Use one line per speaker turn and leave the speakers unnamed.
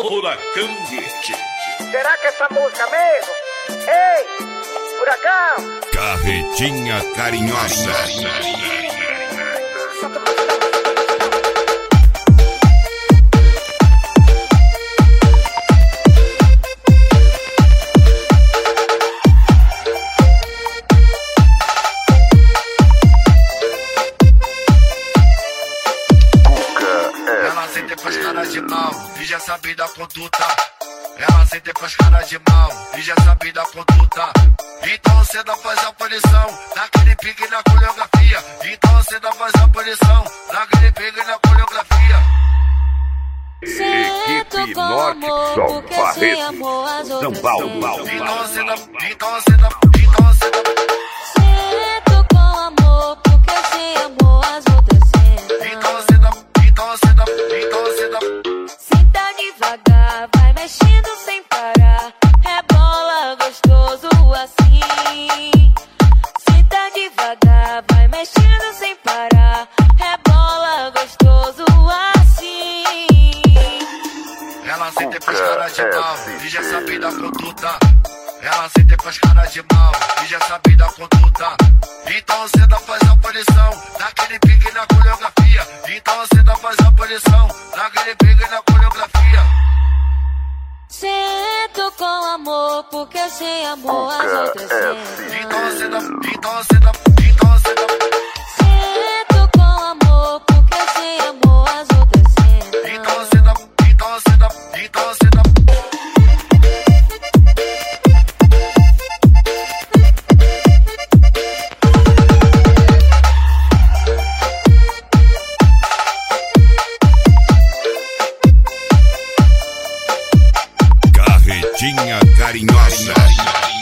Furacão Hit.
Será que essa música mesmo? Ei, Furacão!
Carretinha Carinhosa.
Ela sente com as caras de mal e já sabe da conduta. Ela sente com as caras de mal e já sabe da conduta. Então você não faz a punição naquele pique na coreografia. Então você não faz a punição naquele pique na coreografia.
Equipe Norte Sol Barreto, São Paulo.
Então você não.
Sinto com amor, porque sem amor as outras sentem.
Então você não.
Sinta devagar, vai mexendo sem parar. Rebola gostoso assim. Sinta devagar, vai mexendo sem parar. Rebola gostoso assim.
Ela sente com as caras de mal e já sabe da conduta. Ela sente com as caras de mal e já sabe da conduta. Então você não faz a punição naquele pique na coreografia. Então você não faz a punição naquele pique na coreografia.
Sinto com amor, porque sem amor as outras sentem.
Então você não.
Sinto com amor, porque sem amor as outras sentem.
Então você não.
Carretinha Carinhosa.